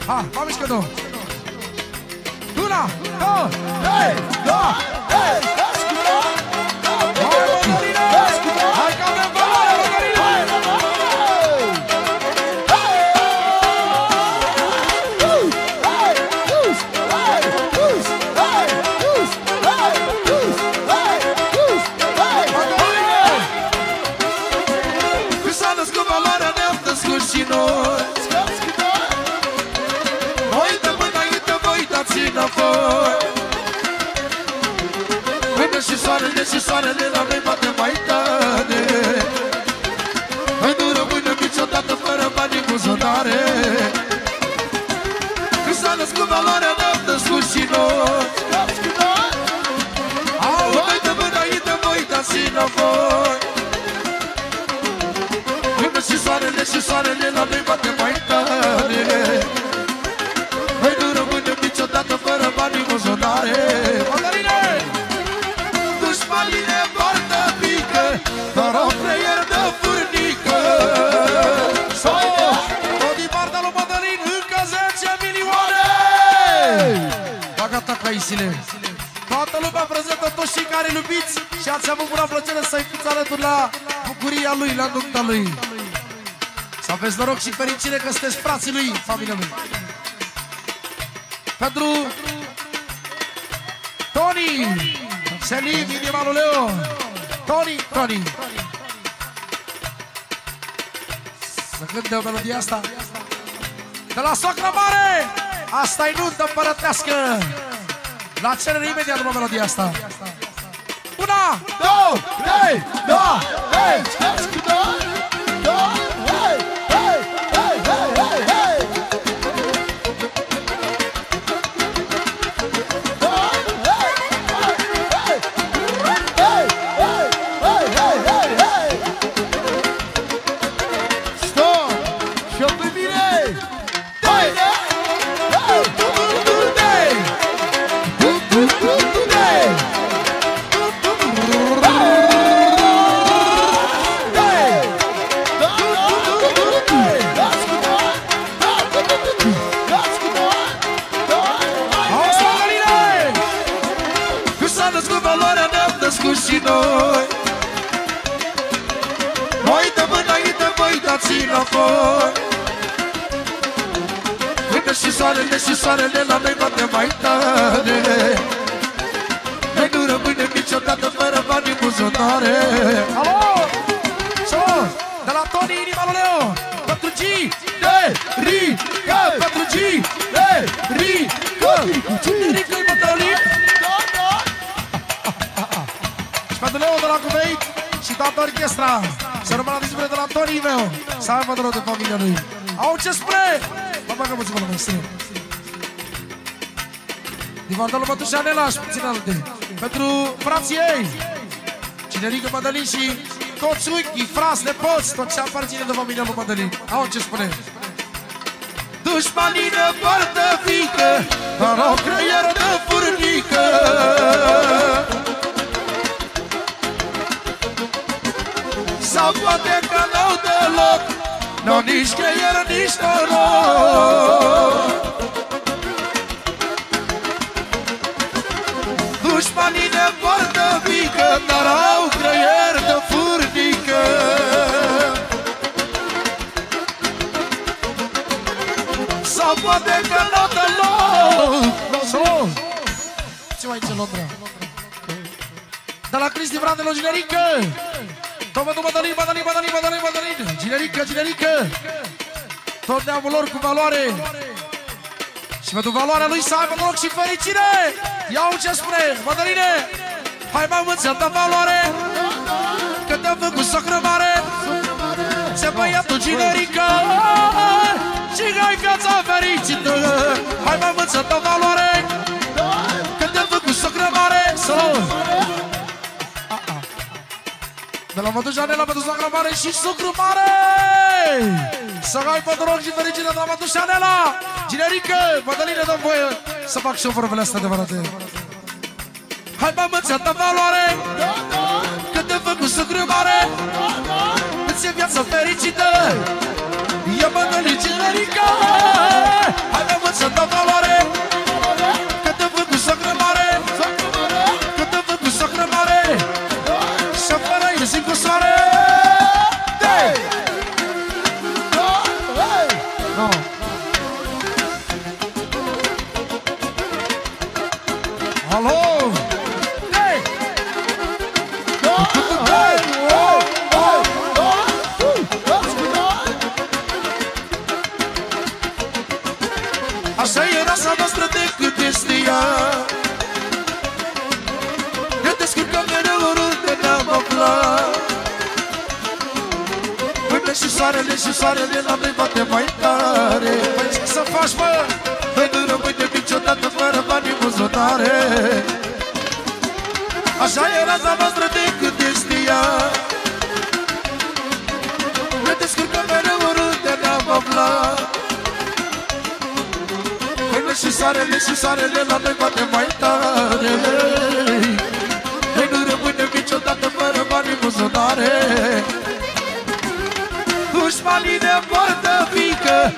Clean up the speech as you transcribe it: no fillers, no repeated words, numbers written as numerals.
Ha, m-am mișcă două. Una, două, trei, două, trei. Hai, Mădălină! Hai că avem valoare, Mădălină! Când s-a născut valoarea, ne-am născut și noi. Voi de înainte, voi dați înapoi. Până și soarele la noi bate mai tare. Noi nu rămânem niciodată fără bani în buzunare. Când s-a născut valoarea, ne-am născut și noi. Au, noi de înainte, voi dați înapoi. Până și soarele la noi bate mai tare. Noi nu rămânem niciodată fără bani în buzunare. Mădăline! Dușmanii ne poartă pică, doar o creier de furnică. Tot din partea lui Mădălin, încă 10 milioane! Taca-taca, Isile! Toată lumea prezentă, toți cei care iubiți și ați avut bună plăcere să-i fiți alături la bucuria lui, la nunta lui. Să aveți noroc și fericire că sunteți frații lui, familia lui. Pentru Toni, Selim, inima lui Leo, Toni. Să cânte o melodie asta de la Socră Mare. Asta-i nuntă împărătească. La cerere imediat după melodia asta. Una, două, trei, două, trei. Și noi dăm înainte, voi dați înapoi. Până și soarele la noi bate mai tare. Noi nu rămânem niciodată fără bani în buzunare. Alo! De la Toni, inima lui Leo, pentru G-de-rică, pentru G-de-rică. G-de-rică-i Mădălin. Pentru Leo de la Cuveit și toată orchestra. Să rămână la dispune de la Toni meu. Să aibă noroc de familia lui. Au ce spune? Mă bagă puțin pe la mea, strâng. Din partea lui Mătușa Nela și puțin alte. Pentru frații ei, Cinerică, Mădălin și toți unchii, frați, nepoți, tot ce aparține de familia lui Mădălin. Au ce spune? Dușmanii ne poartă fică, dar o creieră de furnică. Sau poate că n-au deloc, n-au nici creier, nici noroc. Dușmanii ne poartă pică, dar au creier de furnică. Sau poate că n-au deloc. Ce mai ce Londra? De la Cristi Brandelor, Ginerică. Tot pentru Mădălin, Ginerică. Tot neamul lor cu valoare. Și pentru valoarea lui să aibă noroc și fericire. Iau ce spune, Mădăline. Hai mă învățăm de valoare, că te-am făcut socră mare. Se băiatul Ginerică și ai viața fericită. Hai mă învățăm de valoare, că te-am făcut socră mare. De la Mătușa Nela pentru socră mare și sucru mare. Să aibă noroc și fericire de la Mătușa Nela. Ginerică, Mădăline, dă-mi voie să fac și o vorbele astea adevărate. Hai mă învățăm de valoare, că te-am făcut sucru mare. Îți e viața fericită, e Mădăline, Ginerică. Hai mă să dau valoare. Că te văd cu socră mare, că te văd cu socră mare, și fără ieși cu soare. Alo! Așa e rasa noastră de cât este ea. Ne descurcăm mereu oriunde ne-am aflat. Până și soarele la noi bate mai tare. Păi ce să faci, mă? Păi nu rămâne niciodată fără bani în buzunare. Așa e rasa noastră de cât este ea. Ne descurcăm mereu oriunde ne-am aflat. Și soarele la noi bate mai tare. Noi nu rămânem niciodată fără bani în buzunare. Dușmanii de poartă pică,